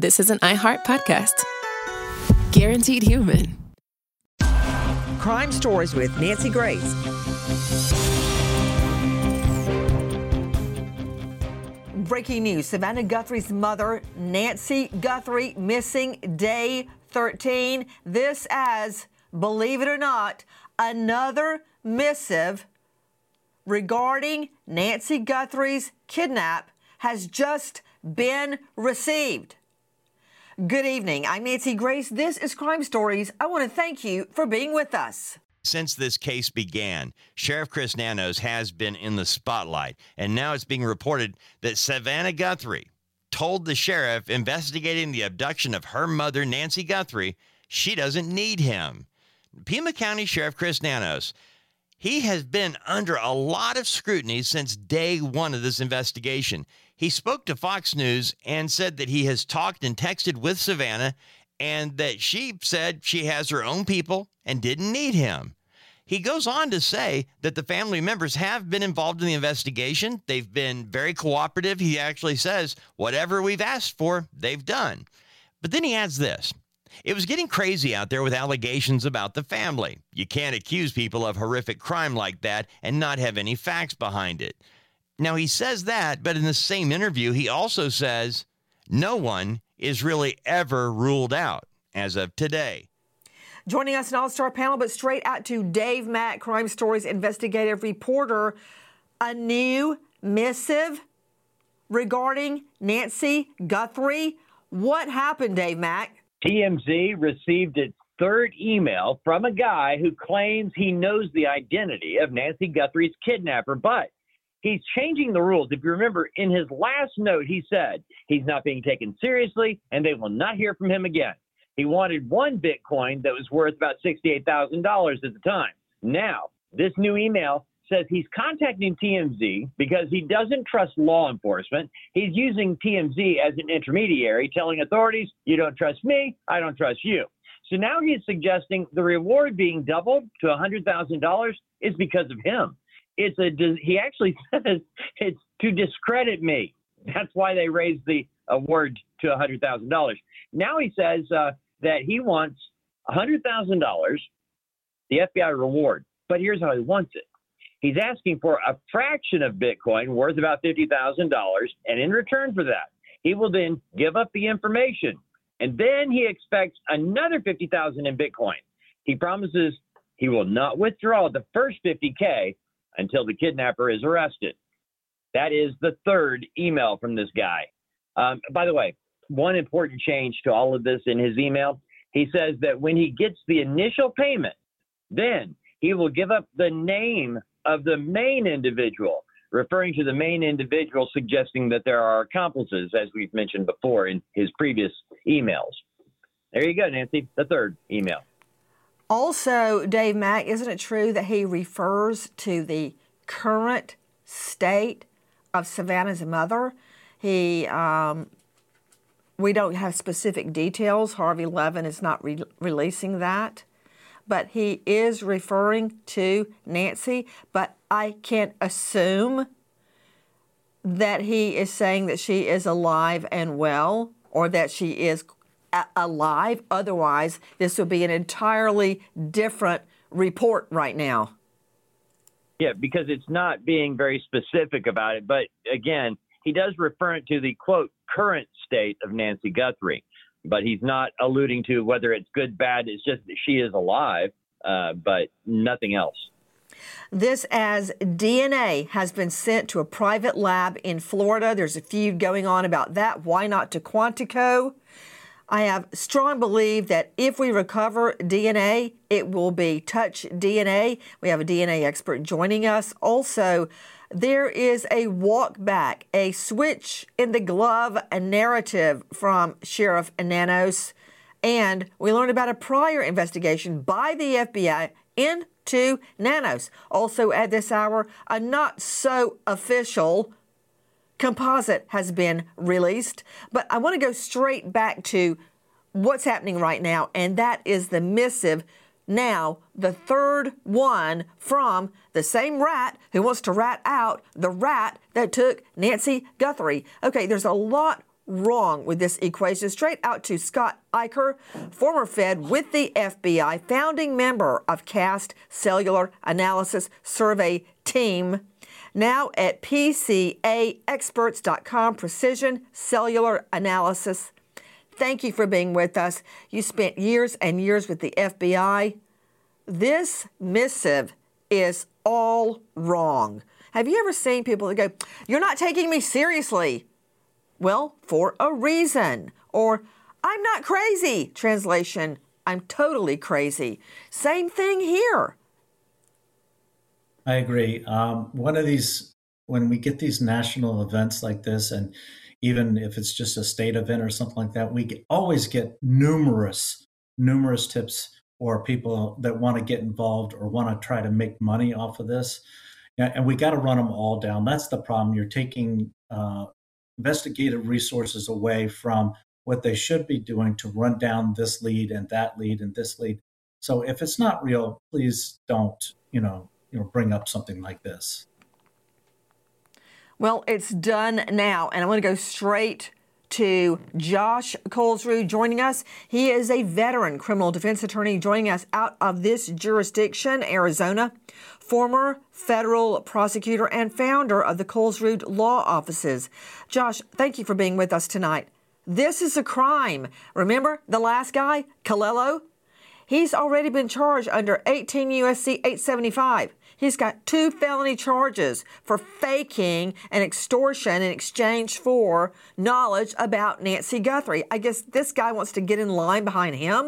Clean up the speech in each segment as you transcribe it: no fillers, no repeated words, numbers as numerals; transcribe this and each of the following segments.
this is an iHeart podcast. Guaranteed human. Crime Stories with Nancy Grace. Breaking news, Savannah Guthrie's mother, Nancy Guthrie, missing day 13. This as, believe it or not, another missive regarding Nancy Guthrie's kidnap has just been received. Good evening. I'm Nancy Grace. This is Crime Stories. I want to thank you for being with us. Since this case began, Sheriff Chris Nanos has been in the spotlight, and now it's being reported that Savannah Guthrie told the sheriff investigating the abduction of her mother, Nancy Guthrie, she doesn't need him. Pima County Sheriff Chris Nanos, he has been under a lot of scrutiny since day one of this investigation. He spoke to Fox News and said that he has talked and texted with Savannah and that she said she has her own people and didn't need him. He goes on to say that the family members have been involved in the investigation. They've been very cooperative. He actually says whatever we've asked for, they've done. But then he adds this. It was getting crazy out there with allegations about the family. You can't accuse people of horrific crime like that and not have any facts behind it. Now, he says that, but in the same interview, he also says no one is really ever ruled out as of today. Joining us an all-star panel, but straight out to Dave Mack, Crime Stories investigative reporter. A new missive regarding Nancy Guthrie. What happened, Dave Mack? TMZ received its third email from a guy who claims he knows the identity of Nancy Guthrie's kidnapper, but he's changing the rules. If you remember, in his last note, he said he's not being taken seriously and they will not hear from him again. He wanted one Bitcoin that was worth about $68,000 at the time. Now, this new email says he's contacting TMZ because he doesn't trust law enforcement. He's using TMZ as an intermediary, telling authorities, you don't trust me, I don't trust you. So now he's suggesting the reward being doubled to $100,000 is because of him. He actually says it's to discredit me. That's why they raised the award to $100,000. Now he says that he wants $100,000, the FBI reward. But here's how he wants it. He's asking for a fraction of Bitcoin worth about $50,000. And in return for that, he will then give up the information. And then he expects another $50,000 in Bitcoin. He promises he will not withdraw the first $50K until the kidnapper is arrested. That is the third email from this guy. By the way, one important change to all of this in his email, he says that when he gets the initial payment, then he will give up the name of the main individual, referring to the main individual, suggesting that there are accomplices, as we've mentioned before in his previous emails. There you go, Nancy, the third email. Also, Dave Mack, isn't it true that he refers to the current state of Savannah's mother? We don't have specific details. Harvey Levin is not releasing that. But he is referring to Nancy. But I can assume that he is saying that she is alive and well, or that she is alive. Otherwise, this would be an entirely different report right now. Yeah, because it's not being very specific about it. But again, he does refer to the, quote, current state of Nancy Guthrie. But he's not alluding to whether it's good, bad. It's just that she is alive, but nothing else. This as DNA has been sent to a private lab in Florida. There's a feud going on about that. Why not to Quantico? I have strong belief that if we recover DNA, it will be Touch DNA. We have a DNA expert joining us. Also, there is a walk back, a switch in the glove, a narrative from Sheriff Nanos. And we learned about a prior investigation by the FBI into Nanos. Also at this hour, a not so official composite has been released. But I want to go straight back to what's happening right now, and that is the missive, now the third one from the same rat who wants to rat out the rat that took Nancy Guthrie. Okay, there's a lot wrong with this equation. Straight out to Scott Eicher, former Fed with the FBI, founding member of CAST Cellular Analysis Survey Team, now at PCAexperts.com, Precision Cellular Analysis. Thank you for being with us. You spent years and years with the FBI. This missive is all wrong. Have you ever seen people that go, "You're not taking me seriously"? Well, for a reason. Or, "I'm not crazy." Translation, "I'm totally crazy." Same thing here. I agree. One of these, when we get these national events like this, and even if it's just a state event or something like that, always get numerous tips or people that want to get involved or want to try to make money off of this. And we got to run them all down. That's the problem. You're taking investigative resources away from what they should be doing to run down this lead and that lead and this lead. So if it's not real, please don't, bring up something like this. Well, it's done now, and I want to go straight to Josh Colesrud joining us. He is a veteran criminal defense attorney joining us out of this jurisdiction, Arizona, former federal prosecutor and founder of the Colesrud Law Offices. Josh, thank you for being with us tonight. This is a crime. Remember the last guy, Colello? He's already been charged under 18 U.S.C. 875. He's got 2 felony charges for faking an extortion in exchange for knowledge about Nancy Guthrie. I guess this guy wants to get in line behind him.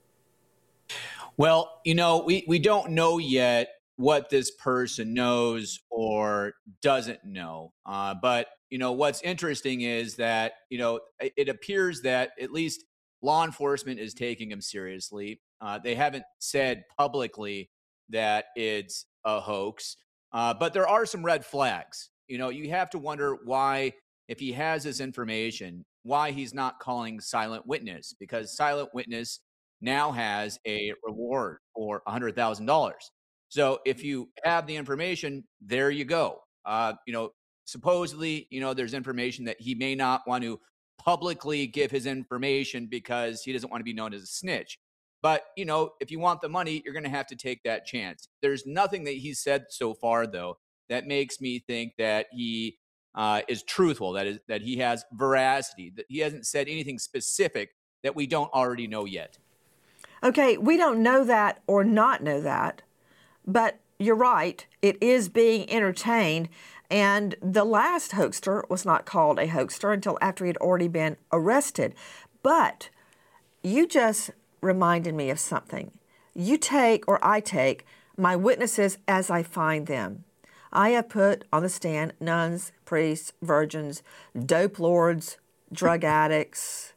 Well, we don't know yet what this person knows or doesn't know. But what's interesting is that, it appears that at least law enforcement is taking him seriously. They haven't said publicly that it's a hoax, but there are some red flags. You have to wonder why, if he has this information, why he's not calling Silent Witness, because Silent Witness now has a reward for $100,000. So if you have the information, there you go. Supposedly, there's information that he may not want to publicly give his information because he doesn't want to be known as a snitch. But, if you want the money, you're going to have to take that chance. There's nothing that he's said so far, though, that makes me think that he is truthful, that he has veracity, that he hasn't said anything specific that we don't already know yet. Okay, we don't know that or not know that, but you're right. It is being entertained, and the last hoaxer was not called a hoaxer until after he had already been arrested. But you just reminded me of something. I take my witnesses as I find them. I have put on the stand nuns, priests, virgins, dope lords, drug addicts,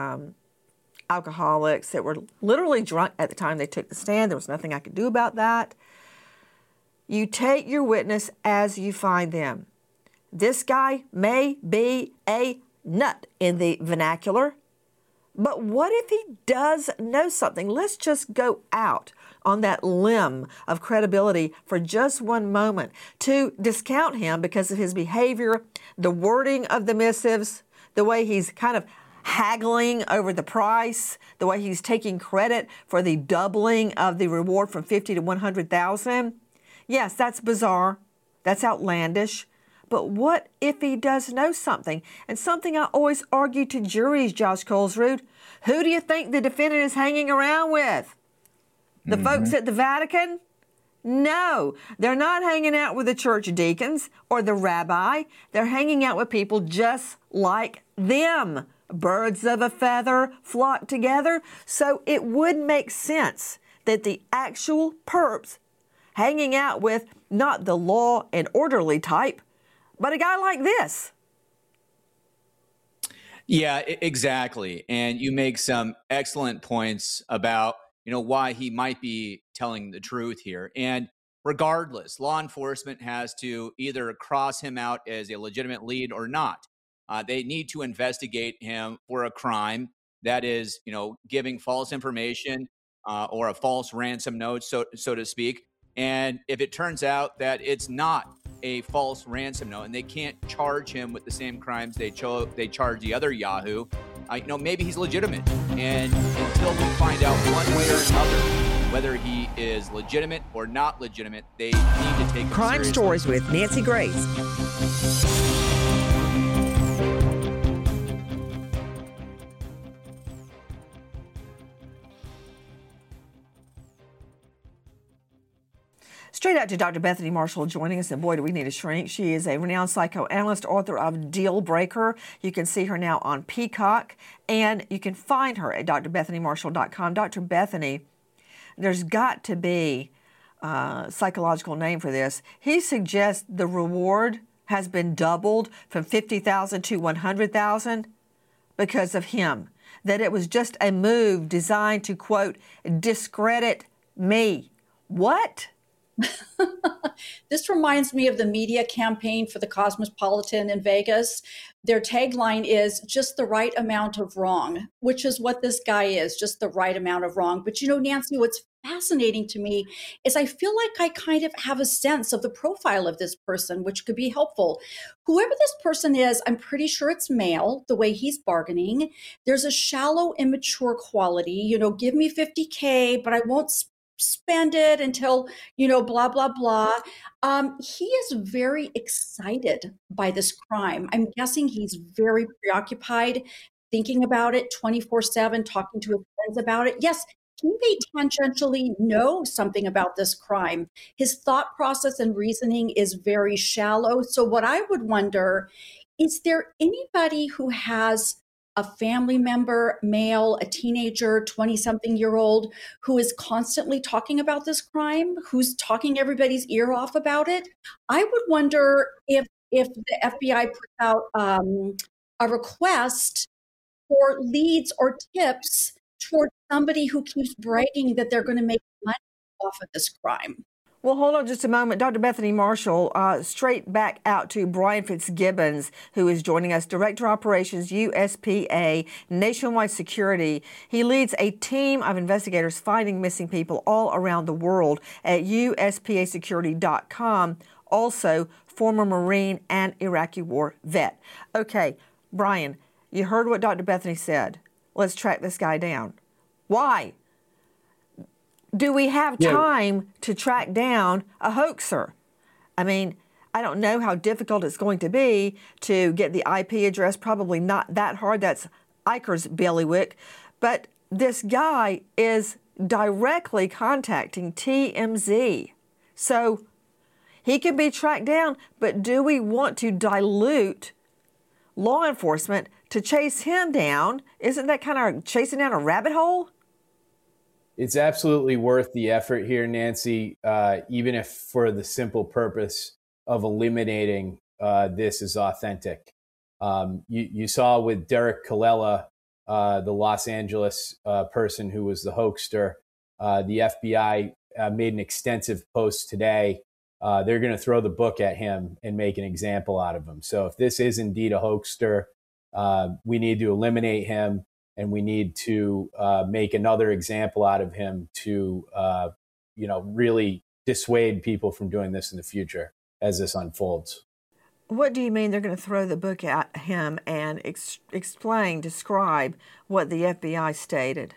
alcoholics that were literally drunk at the time they took the stand. There was nothing I could do about that. You take your witness as you find them. This guy may be a nut in the vernacular, but what if he does know something? Let's just go out on that limb of credibility for just one moment to discount him because of his behavior, the wording of the missives, the way he's kind of haggling over the price, the way he's taking credit for the doubling of the reward from 50 to 100,000. Yes, that's bizarre. That's outlandish. But what if he does know something? And something I always argue to juries, Josh Colesrud. Who do you think the defendant is hanging around with? The folks at the Vatican? No, they're not hanging out with the church deacons or the rabbi. They're hanging out with people just like them. Birds of a feather flock together. So it would make sense that the actual perps hanging out with not the law and orderly type, but a guy like this. Yeah, exactly. And you make some excellent points about, why he might be telling the truth here. And regardless, law enforcement has to either cross him out as a legitimate lead or not. They need to investigate him for a crime that is, giving false information or a false ransom note, so to speak. And if it turns out that it's not a false ransom note, and they can't charge him with the same crimes they charge the other Yahoo. Maybe he's legitimate, and until we find out one way or another whether he is legitimate or not legitimate, they need to take Crime Stories with Nancy Grace. Straight out to Dr. Bethany Marshall joining us, and boy, do we need a shrink. She is a renowned psychoanalyst, author of Deal Breaker. You can see her now on Peacock, and you can find her at drbethanymarshall.com. Dr. Bethany, there's got to be a psychological name for this. He suggests the reward has been doubled from $50,000 to $100,000 because of him, that it was just a move designed to, quote, discredit me. What? This reminds me of the media campaign for the Cosmopolitan in Vegas. Their tagline is just the right amount of wrong, which is what this guy is, just the right amount of wrong. But Nancy, what's fascinating to me is I feel like I kind of have a sense of the profile of this person, which could be helpful. Whoever this person is, I'm pretty sure it's male, the way he's bargaining. There's a shallow, immature quality, give me $50K, but I won't spend it until, blah, blah, blah. He is very excited by this crime. I'm guessing he's very preoccupied, thinking about it 24/7, talking to his friends about it. Yes, he may tangentially know something about this crime. His thought process and reasoning is very shallow. So what I would wonder, is there anybody who has a family member, male, a teenager, 20-something-year-old, who is constantly talking about this crime, who's talking everybody's ear off about it? I would wonder if the FBI puts out a request for leads or tips towards somebody who keeps bragging that they're going to make money off of this crime. Well, hold on just a moment. Dr. Bethany Marshall, straight back out to Brian Fitzgibbons, who is joining us, Director of Operations, USPA, Nationwide Security. He leads a team of investigators finding missing people all around the world at USPAsecurity.com. Also, former Marine and Iraqi war vet. Okay, Brian, you heard what Dr. Bethany said. Let's track this guy down. Why? Do we have time to track down a hoaxer? I mean, I don't know how difficult it's going to be to get the IP address. Probably not that hard. That's Iker's bailiwick. But this guy is directly contacting TMZ. So he can be tracked down, but do we want to dilute law enforcement to chase him down? Isn't that kind of chasing down a rabbit hole? It's absolutely worth the effort here, Nancy, even if for the simple purpose of eliminating this is authentic. You saw with Derek Colella, the Los Angeles person who was the hoaxer, the FBI made an extensive post today. They're going to throw the book at him and make an example out of him. So if this is indeed a hoaxer, we need to eliminate him. And we need to make another example out of him to, really dissuade people from doing this in the future as this unfolds. What do you mean they're going to throw the book at him and describe what the FBI stated?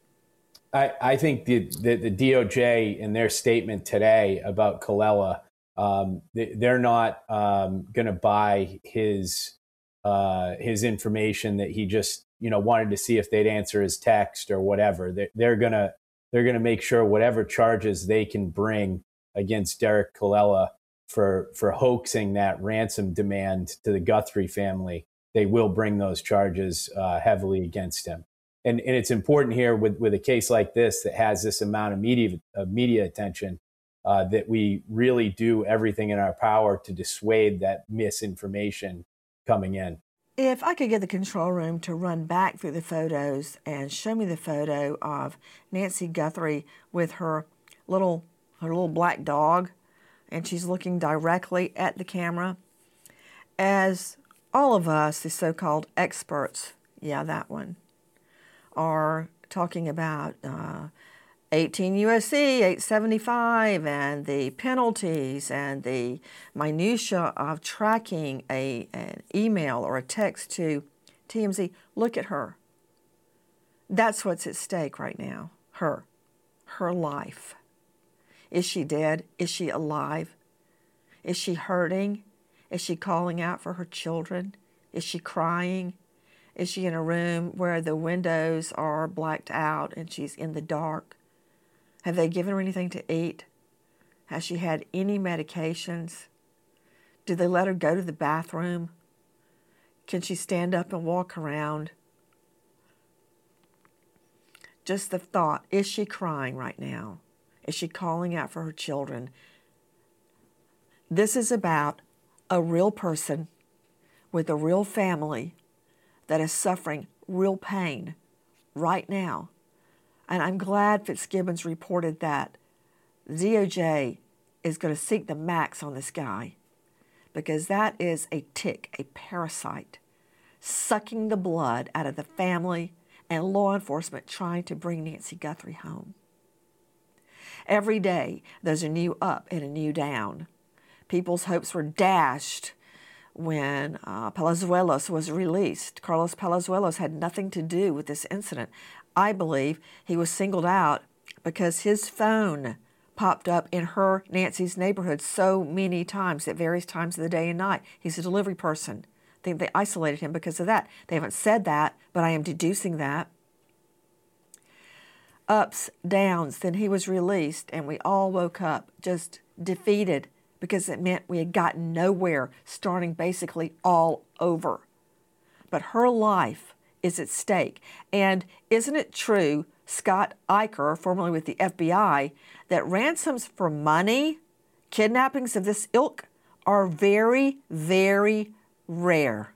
I think the DOJ in their statement today about Colella, they're not going to buy his information that he just wanted to see if they'd answer his text or whatever. They're gonna make sure whatever charges they can bring against Derek Colella for hoaxing that ransom demand to the Guthrie family, they will bring those charges heavily against him. And it's important here with a case like this that has this amount of media attention that we really do everything in our power to dissuade that misinformation coming in. If I could get the control room to run back through the photos and show me the photo of Nancy Guthrie with her little black dog, and she's looking directly at the camera, as all of us, the so-called experts, that one, are talking about 18 U.S.C. 875 and the penalties and the minutia of tracking an email or a text to TMZ. Look at her. That's what's at stake right now. Her life. Is she dead? Is she alive? Is she hurting? Is she calling out for her children? Is she crying? Is she in a room where the windows are blacked out and she's in the dark? Have they given her anything to eat? Has she had any medications? Do they let her go to the bathroom? Can she stand up and walk around? Just the thought, is she crying right now? Is she calling out for her children? This is about a real person with a real family that is suffering real pain right now. And I'm glad Fitzgibbons reported that DOJ is going to seek the max on this guy, because that is a tick, a parasite, sucking the blood out of the family and law enforcement trying to bring Nancy Guthrie home. Every day, there's a new up and a new down. People's hopes were dashed when Palazuelos was released. Carlos Palazuelos had nothing to do with this incident. I believe he was singled out because his phone popped up in Nancy's neighborhood so many times at various times of the day and night. He's a delivery person. I think they isolated him because of that. They haven't said that, but I am deducing that. Ups, downs, then he was released, and we all woke up just defeated because it meant we had gotten nowhere, starting basically all over. But her life is at stake. And isn't it true, Scott Eicher, formerly with the FBI, that ransoms for money, kidnappings of this ilk, are very, very rare?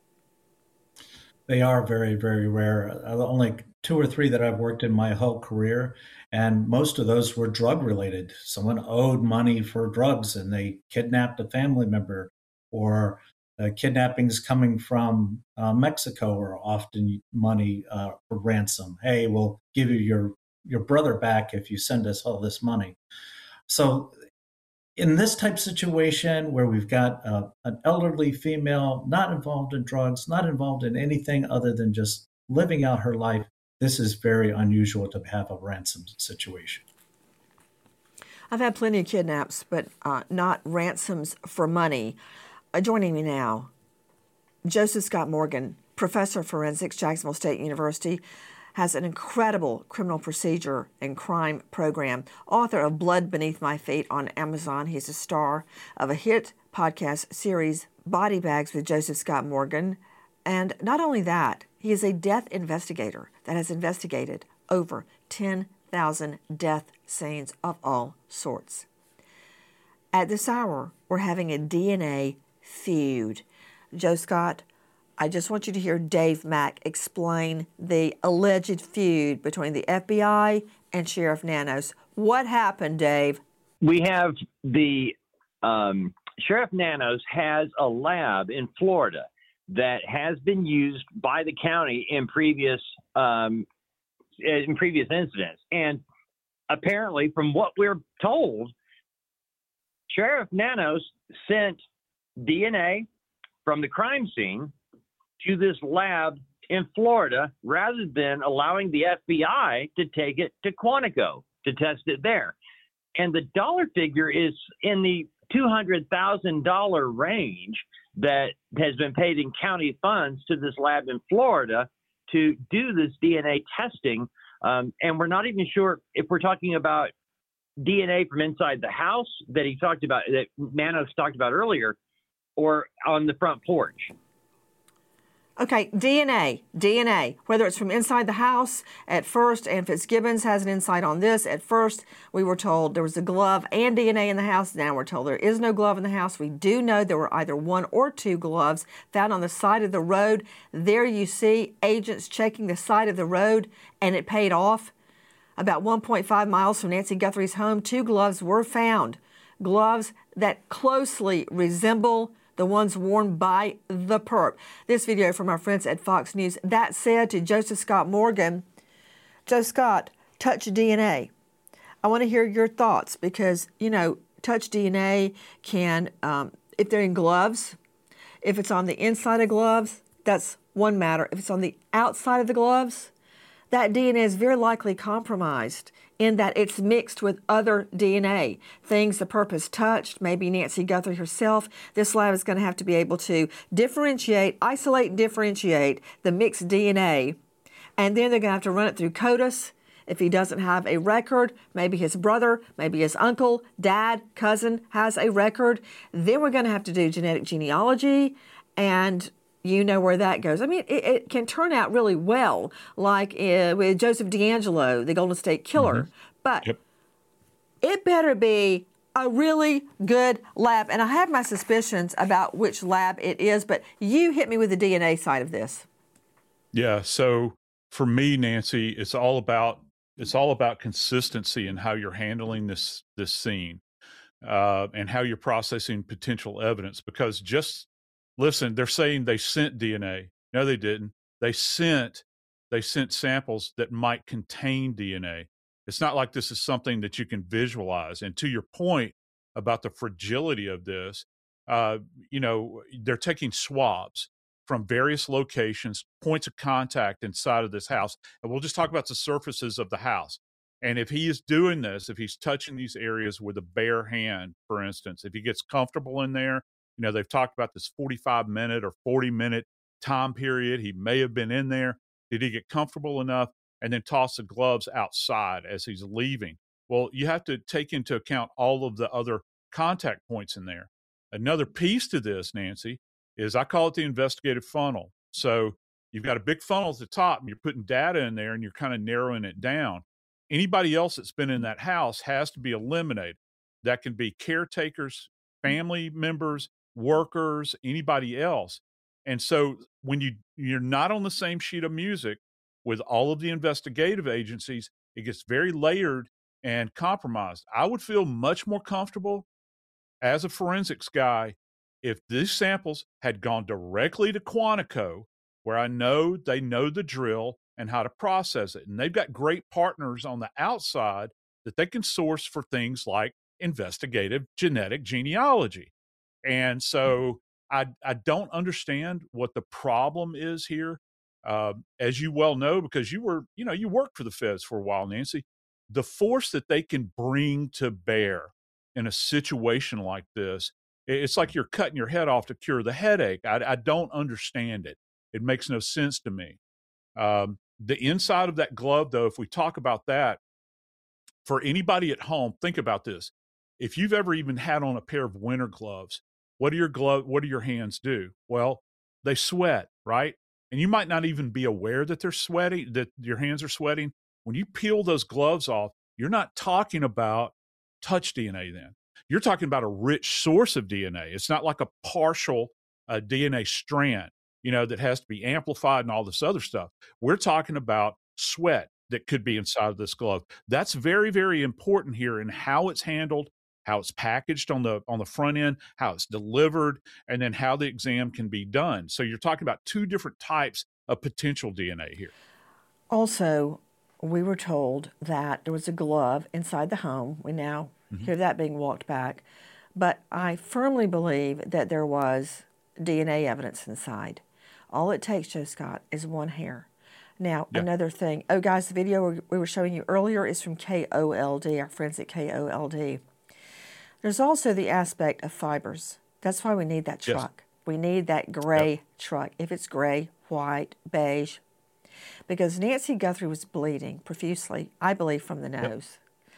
They are very, very rare. Only 2 or 3 that I've worked in my whole career, and most of those were drug related. Someone owed money for drugs and they kidnapped a family member, or kidnappings coming from Mexico are often money for ransom. Hey, we'll give you your brother back if you send us all this money. So in this type of situation where we've got an elderly female not involved in drugs, not involved in anything other than just living out her life, this is very unusual to have a ransom situation. I've had plenty of kidnaps, but not ransoms for money. Joining me now, Joseph Scott Morgan, professor of forensics, Jacksonville State University, has an incredible criminal procedure and crime program, author of Blood Beneath My Feet on Amazon. He's a star of a hit podcast series, Body Bags with Joseph Scott Morgan. And not only that, he is a death investigator that has investigated over 10,000 death scenes of all sorts. At this hour, we're having a DNA feud. Joe Scott, I just want you to hear Dave Mack explain the alleged feud between the FBI and Sheriff Nanos. What happened, Dave? We have the Sheriff Nanos has a lab in Florida that has been used by the county in previous incidents. And apparently, from what we're told, Sheriff Nanos sent DNA from the crime scene to this lab in Florida rather than allowing the FBI to take it to Quantico to test it there. And the dollar figure is in the $200,000 range that has been paid in county funds to this lab in Florida to do this DNA testing. And we're not even sure if we're talking about DNA from inside the house that he talked about, that Nanos talked about earlier, or on the front porch. Okay, DNA, whether it's from inside the house at first, and Fitzgibbons has an insight on this. At first, we were told there was a glove and DNA in the house. Now we're told there is no glove in the house. We do know there were either 1 or 2 gloves found on the side of the road. There you see agents checking the side of the road, and it paid off. About 1.5 miles from Nancy Guthrie's home, 2 gloves were found. Gloves that closely resemble the ones worn by the perp. This video from our friends at Fox News. That said, to Joseph Scott Morgan, Joe Scott, Touch DNA. I want to hear your thoughts because, touch DNA can, if they're in gloves, if it's on the inside of gloves, that's one matter. If it's on the outside of the gloves, that DNA is very likely compromised in that it's mixed with other DNA. Things the perp has touched, maybe Nancy Guthrie herself. This lab is going to have to be able to isolate and differentiate the mixed DNA. And then they're going to have to run it through CODIS. If he doesn't have a record, maybe his brother, maybe his uncle, dad, cousin has a record. Then we're going to have to do genetic genealogy, and you know where that goes. I mean, it can turn out really well, like with Joseph DeAngelo, the Golden State Killer. But it better be a really good lab. And I have my suspicions about which lab it is, but you hit me with the DNA side of this. Yeah, so for me, Nancy, it's all about consistency in how you're handling this scene and how you're processing potential evidence. Because listen, they're saying they sent DNA. No, they didn't. They sent samples that might contain DNA. It's not like this is something that you can visualize. And to your point about the fragility of this, they're taking swabs from various locations, points of contact inside of this house. And we'll just talk about the surfaces of the house. And if he is doing this, if he's touching these areas with a bare hand, for instance, if he gets comfortable in there, they've talked about this 45-minute or 40-minute time period. He may have been in there. Did he get comfortable enough and then toss the gloves outside as he's leaving? Well, you have to take into account all of the other contact points in there. Another piece to this, Nancy, is I call it the investigative funnel. So you've got a big funnel at the top and you're putting data in there and you're kind of narrowing it down. Anybody else that's been in that house has to be eliminated. That can be caretakers, family members, workers, anybody else. And so when you're not on the same sheet of music with all of the investigative agencies, it gets very layered and compromised. I would feel much more comfortable as a forensics guy if these samples had gone directly to Quantico, where I know they know the drill and how to process it. And they've got great partners on the outside that they can source for things like investigative genetic genealogy. And so I don't understand what the problem is here. As you well know, because you worked for the feds for a while, Nancy, the force that they can bring to bear in a situation like this, it's like you're cutting your head off to cure the headache. I don't understand it. It makes no sense to me. The inside of that glove, though, if we talk about that, for anybody at home, think about this. If you've ever even had on a pair of winter gloves, what do your hands do? Well, they sweat, right? And you might not even be aware that they're sweating, that your hands are sweating. When you peel those gloves off, you're not talking about touch DNA then. You're talking about a rich source of DNA. It's not like a partial DNA strand, that has to be amplified and all this other stuff. We're talking about sweat that could be inside of this glove. That's very, very important here in how it's handled, how it's packaged on the front end, how it's delivered, and then how the exam can be done. So you're talking about two different types of potential DNA here. Also, we were told that there was a glove inside the home. We now hear that being walked back. But I firmly believe that there was DNA evidence inside. All it takes, Joe Scott, is one hair. Now, another thing. Oh, guys, the video we were showing you earlier is from KOLD, our friends at KOLD. There's also the aspect of fibers. That's why we need that truck. Yes. We need that gray truck. If it's gray, white, beige. Because Nancy Guthrie was bleeding profusely, I believe, from the nose.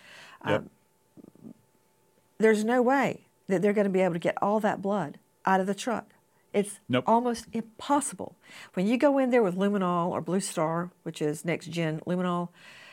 There's no way that they're going to be able to get all that blood out of the truck. It's almost impossible. When you go in there with luminol or Blue Star, which is next gen luminol,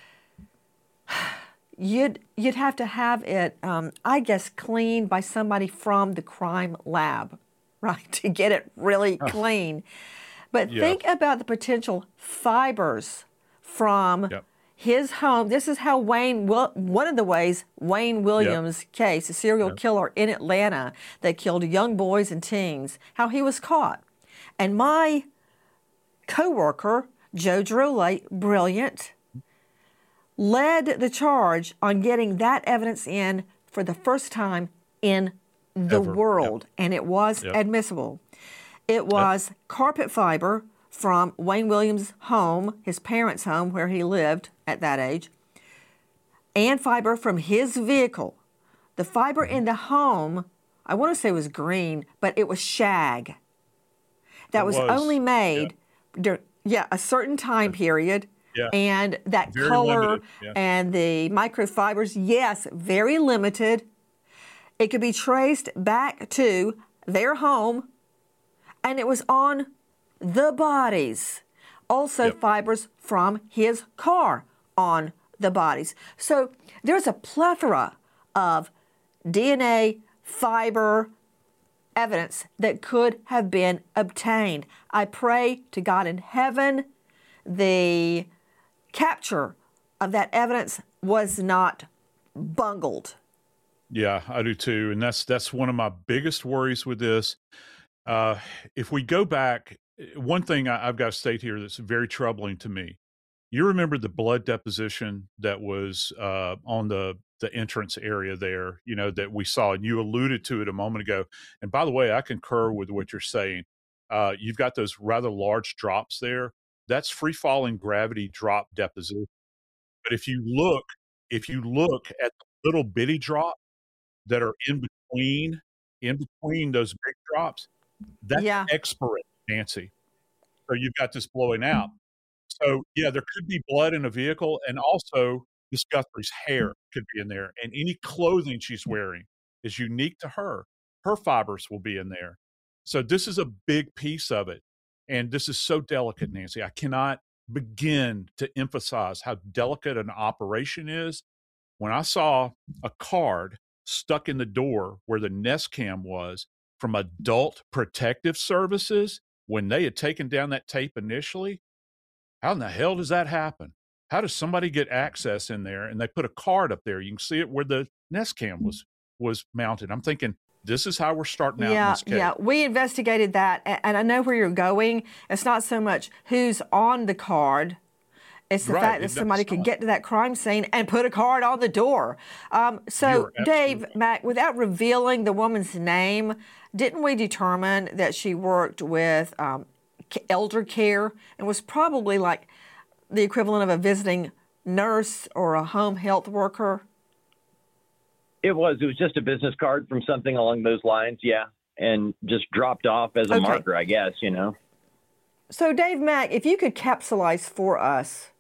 you'd have to have it, I guess, cleaned by somebody from the crime lab, right, to get it really clean. But think about the potential fibers from his home. This is how one of the ways Wayne Williams' case, a serial killer in Atlanta that killed young boys and teens, how he was caught. And my coworker, Joe Drolet, brilliant, led the charge on getting that evidence in for the first time in the Ever. world, Yep. and it was Yep. admissible. It was carpet fiber from Wayne Williams' home, his parents' home where he lived at that age, and fiber from his vehicle. The fiber in the home, I want to say was green, but it was shag. That was only made during a certain time period. Yeah. And that Very color limited, yeah. and the microfibers, yes, very limited. It could be traced back to their home, and it was on the bodies. Also, fibers from his car on the bodies. So there's a plethora of DNA, fiber, evidence that could have been obtained. I pray to God in heaven the capture of that evidence was not bungled. Yeah, I do too, and that's one of my biggest worries with this. If we go back, one thing I've got to state here that's very troubling to me. You remember the blood deposition that was on the entrance area there, that we saw, and you alluded to it a moment ago. And by the way, I concur with what you're saying. You've got those rather large drops there. That's free falling gravity drop deposition. But if you look at the little bitty drop that are in between those big drops, that's expiration, Nancy. So you've got this blowing out. So yeah, there could be blood in a vehicle, and also Miss Guthrie's hair could be in there, and any clothing she's wearing is unique to her. Her fibers will be in there. So this is a big piece of it, and this is so delicate, Nancy. I cannot begin to emphasize how delicate an operation is. When I saw a card stuck in the door where the Nest Cam was from Adult Protective Services, when they had taken down that tape initially, how in the hell does that happen? How does somebody get access in there and they put a card up there? You can see it where the Nest Cam was mounted. I'm thinking, this is how we're starting out in this case. Yeah, we investigated that, and I know where you're going. It's not so much who's on the card. It's the fact that somebody could get to that crime scene and put a card on the door. So, Dave, Mac, without revealing the woman's name, didn't we determine that she worked with elder care and was probably like the equivalent of a visiting nurse or a home health worker? It was just a business card from something along those lines, yeah, and just dropped off as a marker, I guess, So, Dave, Mack, if you could capsulize for us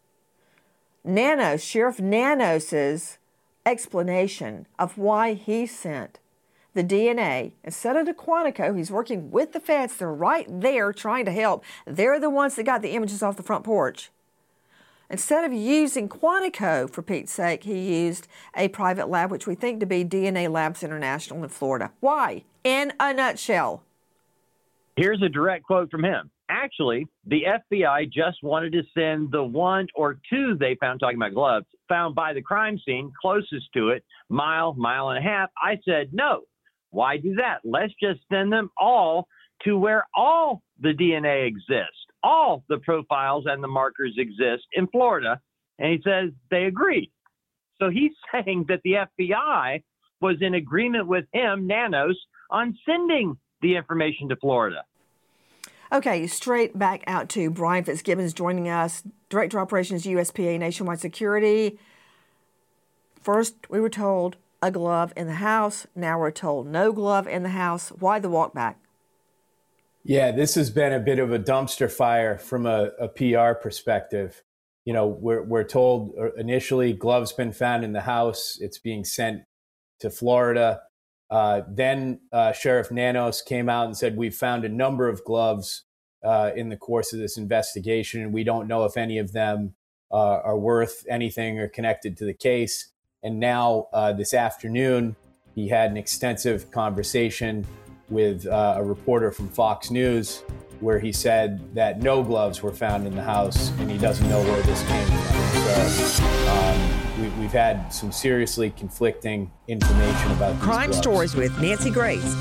Sheriff Nanos's explanation of why he sent the DNA instead of to Quantico. He's working with the feds. They're right there trying to help. They're the ones that got the images off the front porch. Instead of using Quantico, for Pete's sake, he used a private lab, which we think to be DNA Labs International in Florida. Why? In a nutshell. Here's a direct quote from him. Actually, the FBI just wanted to send the one or two they found, talking about gloves, found by the crime scene closest to it, mile and a half. I said, no, why do that? Let's just send them all to where all the DNA exists. All the profiles and the markers exist in Florida. And he says they agreed. So he's saying that the FBI was in agreement with him, Nanos, on sending the information to Florida. Okay, straight back out to Brian Fitzgibbons joining us, Director Operations, USPA Nationwide Security. First, we were told a glove in the house. Now we're told no glove in the house. Why the walk back? Yeah, this has been a bit of a dumpster fire from a PR perspective. We're told initially gloves been found in the house. It's being sent to Florida. Then Sheriff Nanos came out and said, we've found a number of gloves in the course of this investigation, and we don't know if any of them are worth anything or connected to the case. And now this afternoon, he had an extensive conversation with a reporter from Fox News where he said that no gloves were found in the house and he doesn't know where this came from. So we've had some seriously conflicting information about these Crime gloves. Stories with Nancy Grace.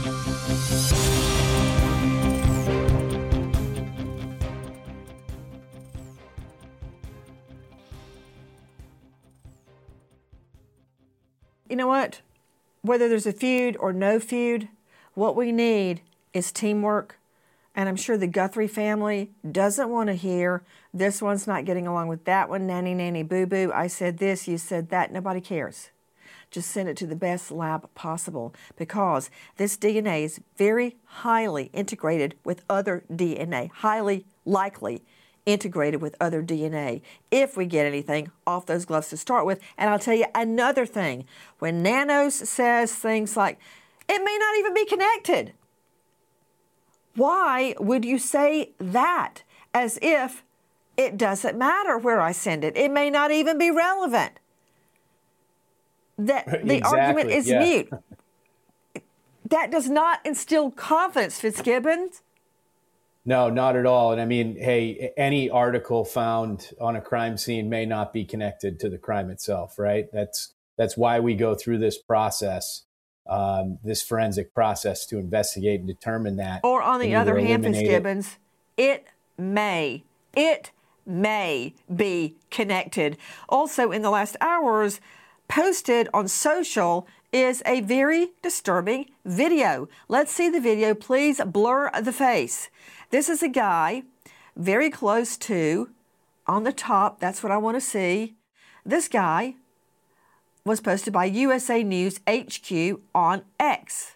You know what? Whether there's a feud or no feud, what we need is teamwork. And I'm sure the Guthrie family doesn't want to hear this one's not getting along with that one, nanny, nanny, boo-boo. I said this, you said that. Nobody cares. Just send it to the best lab possible, because this DNA is very highly integrated with other DNA, highly likely integrated with other DNA, if we get anything off those gloves to start with. And I'll tell you another thing. When Nanos says things like, it may not even be connected, why would you say that? As if it doesn't matter where I send it. It may not even be relevant. That the Exactly, argument is yeah. mute. That does not instill confidence, Fitzgibbons. No, not at all. And I mean, hey, any article found on a crime scene may not be connected to the crime itself, right? That's why we go through this process, this forensic process, to investigate and determine that. Or on the other hand, eliminate Fitzgibbons, it may be connected. Also, in the last hours, posted on social is a very disturbing video. Let's see the video. Please blur the face. This is a guy very close to, on the top, that's what I want to see. This guy was posted by USA News HQ on X.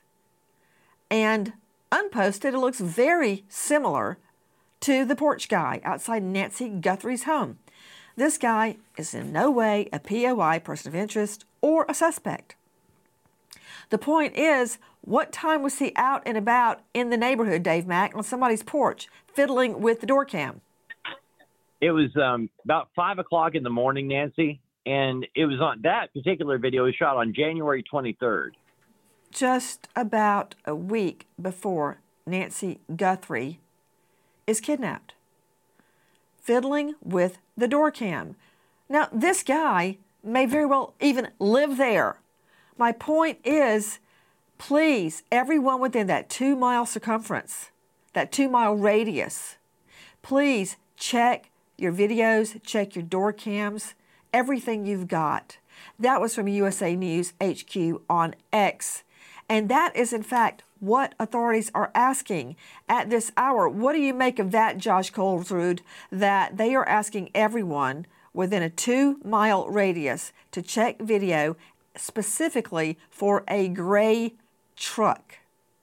And unposted, it looks very similar to the porch guy outside Nancy Guthrie's home. This guy is in no way a POI, person of interest, or a suspect. The point is, what time was he out and about in the neighborhood, Dave Mack, on somebody's porch, fiddling with the door cam? It was about 5 o'clock in the morning, Nancy, and it was on that particular video was shot on January 23rd. Just about a week before Nancy Guthrie is kidnapped, fiddling with the door cam. Now, this guy may very well even live there. My point is, please, everyone within that 2-mile circumference, that 2-mile radius, please check your videos, check your door cams, everything you've got. That was from USA News HQ on X. And that is, in fact, what authorities are asking at this hour. What do you make of that, Josh Colesrud, that they are asking everyone within a 2-mile radius to check video specifically for a gray truck?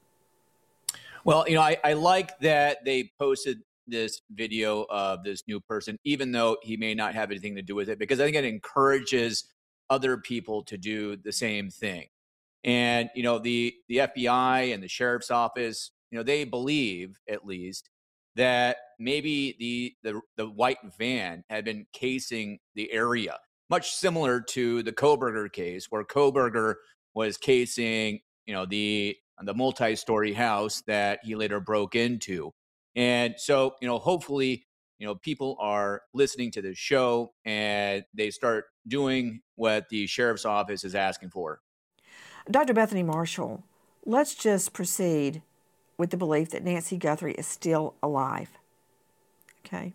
Well, you know, I like that they posted this video of this new person, even though he may not have anything to do with it, because I think it encourages other people to do the same thing. And, you know, the FBI and the sheriff's office, you know, they believe at least that maybe the white van had been casing the area, much similar to the Kohberger case, where Kohberger was casing, you know, the multi-story house that he later broke into. And so, you know, hopefully, you know, people are listening to this show and they start doing what the sheriff's office is asking for. Dr. Bethany Marshall, let's just proceed with the belief that Nancy Guthrie is still alive. Okay?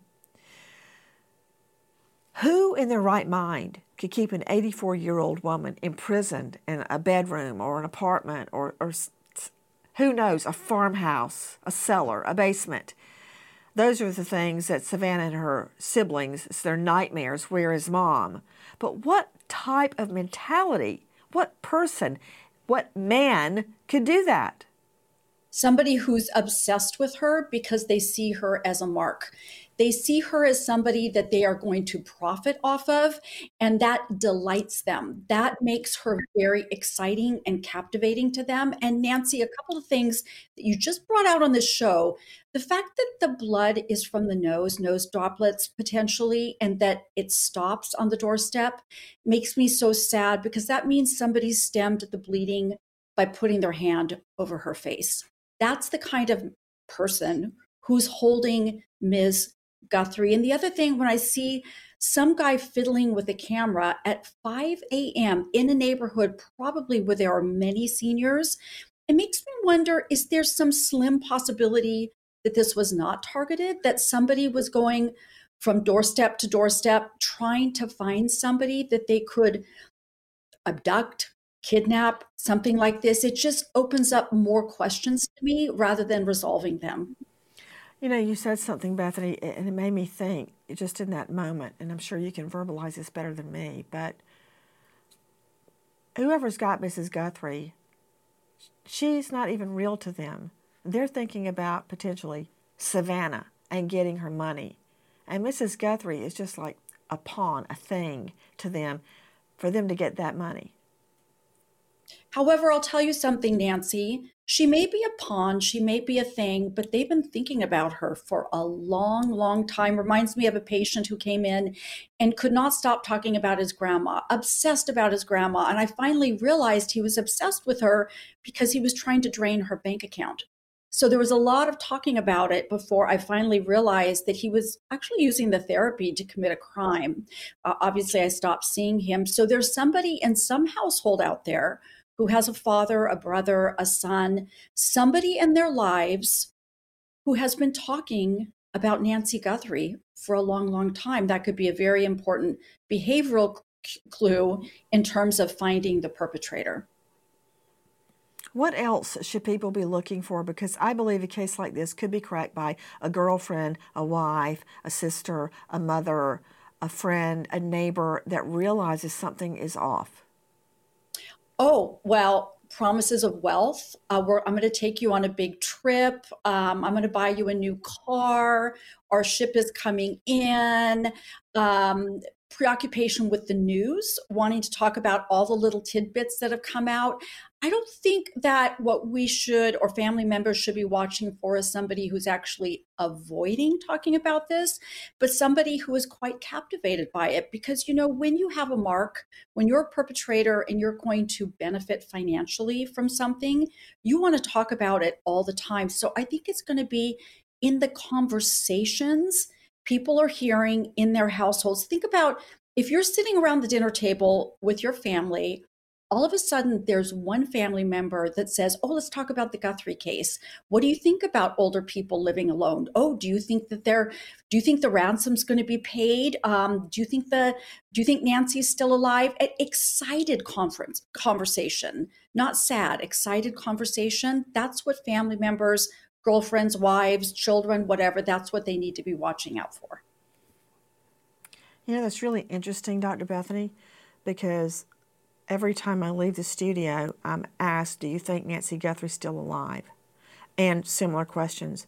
Who in their right mind could keep an 84-year-old woman imprisoned in a bedroom or an apartment or who knows, a farmhouse, a cellar, a basement? Those are the things that Savannah and her siblings, it's their nightmares. Where is mom? But what type of mentality, what person, what man could do that? Somebody who's obsessed with her because they see her as a mark. They see her as somebody that they are going to profit off of, and that delights them. That makes her very exciting and captivating to them. And Nancy, a couple of things that you just brought out on this show, the fact that the blood is from the nose droplets potentially, and that it stops on the doorstep makes me so sad, because that means somebody stemmed the bleeding by putting their hand over her face. That's the kind of person who's holding Ms. Guthrie. And the other thing, when I see some guy fiddling with a camera at 5 a.m. in a neighborhood, probably where there are many seniors, it makes me wonder, is there some slim possibility that this was not targeted, that somebody was going from doorstep to doorstep trying to find somebody that they could abduct, kidnap, something like this, it just opens up more questions to me rather than resolving them. You know, you said something, Bethany, and it made me think just in that moment, and I'm sure you can verbalize this better than me, but whoever's got Mrs. Guthrie, she's not even real to them. They're thinking about potentially Savannah and getting her money. And Mrs. Guthrie is just like a pawn, a thing to them for them to get that money. However, I'll tell you something, Nancy. She may be a pawn, she may be a thing, but they've been thinking about her for a long, long time. Reminds me of a patient who came in and could not stop talking about his grandma, obsessed about his grandma. And I finally realized he was obsessed with her because he was trying to drain her bank account. So there was a lot of talking about it before I finally realized that he was actually using the therapy to commit a crime. Obviously, I stopped seeing him. So there's somebody in some household out there who has a father, a brother, a son, somebody in their lives who has been talking about Nancy Guthrie for a long, long time. That could be a very important behavioral clue in terms of finding the perpetrator. What else should people be looking for? Because I believe a case like this could be cracked by a girlfriend, a wife, a sister, a mother, a friend, a neighbor that realizes something is off. Oh, well, promises of wealth. I'm going to take you on a big trip. I'm going to buy you a new car. Our ship is coming in. Preoccupation with the news, wanting to talk about all the little tidbits that have come out. I don't think that what we should, or family members should be watching for, is somebody who's actually avoiding talking about this, but somebody who is quite captivated by it. Because, you know, when you have a mark, when you're a perpetrator and you're going to benefit financially from something, you want to talk about it all the time. So I think it's going to be in the conversations people are hearing in their households. Think about if you're sitting around the dinner table with your family, all of a sudden there's one family member that says, oh, let's talk about the Guthrie case. What do you think about older people living alone? Oh, do you think the ransom's going to be paid? Do you think Nancy's still alive? Excited conversation, not sad, excited conversation. That's what family members, girlfriends, wives, children, whatever, that's what they need to be watching out for. You know, that's really interesting, Dr. Bethany, because every time I leave the studio, I'm asked, do you think Nancy Guthrie's still alive? And similar questions.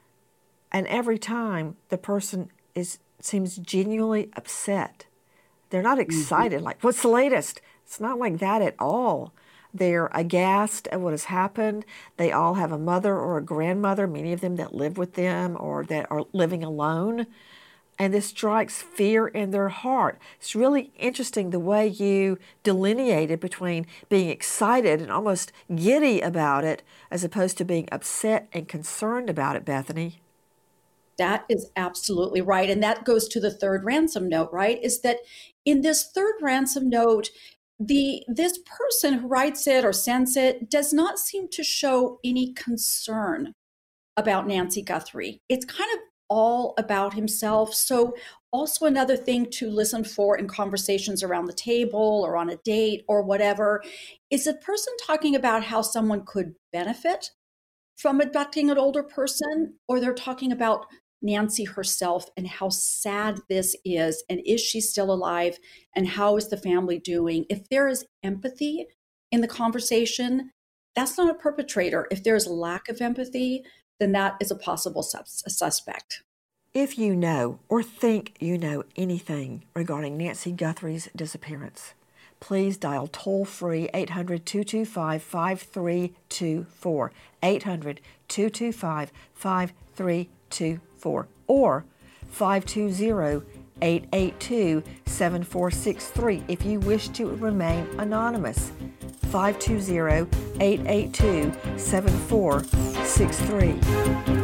And every time the person seems genuinely upset. They're not excited, like, what's the latest? It's not like that at all. They're aghast at what has happened. They all have a mother or a grandmother, many of them that live with them or that are living alone. And this strikes fear in their heart. It's really interesting the way you delineated between being excited and almost giddy about it as opposed to being upset and concerned about it, Bethany. That is absolutely right. And that goes to the third ransom note, right? Is that in this third ransom note, this person who writes it or sends it does not seem to show any concern about Nancy Guthrie. It's kind of all about himself. So also another thing to listen for in conversations around the table or on a date or whatever is a person talking about how someone could benefit from abducting an older person, or they're talking about Nancy herself and how sad this is, and is she still alive, and how is the family doing? If there is empathy in the conversation, that's not a perpetrator. If there's lack of empathy, then that is a possible suspect. If you know or think you know anything regarding Nancy Guthrie's disappearance, please dial toll-free 800-225-5324, 800-225-5324, or 520-882-7463 if you wish to remain anonymous, 520-882-7463.